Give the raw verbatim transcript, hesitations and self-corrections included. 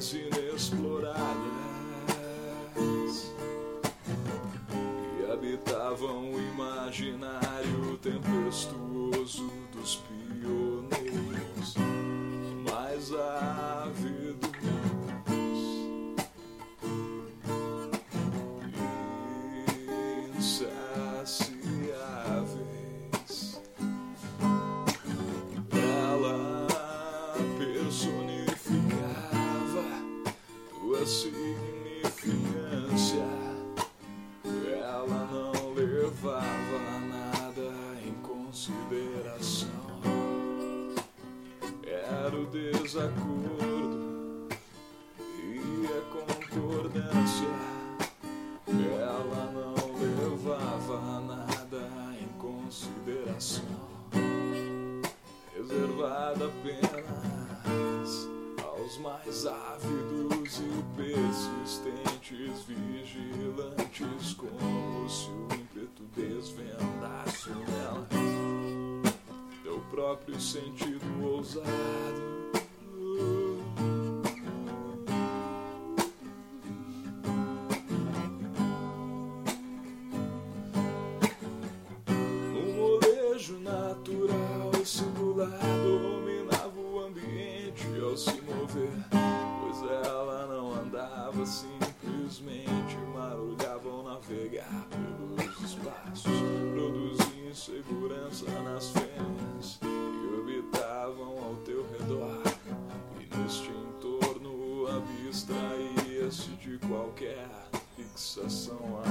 áreas inexploradas e habitavam o imaginário tempestuoso dos pioneiros mais ávidos e insaciáveis. Ela personificava tua significância. Ela não levava nada em consideração. Era o desacordo e a concordância. Ela não levava nada em consideração, reservada apenas aos mais ávidos e persistentes vigilantes, como se o ímpeto desvendasse nela teu próprio sentido ousado. No molejo natural e singular dominava o ambiente ao se mover, pois ela não andava simplesmente, marulhava ao navegar pelos espaços, produzia insegurança nas fêmeas que habitavam ao teu redor, e neste entorno abstraía-se de qualquer fixação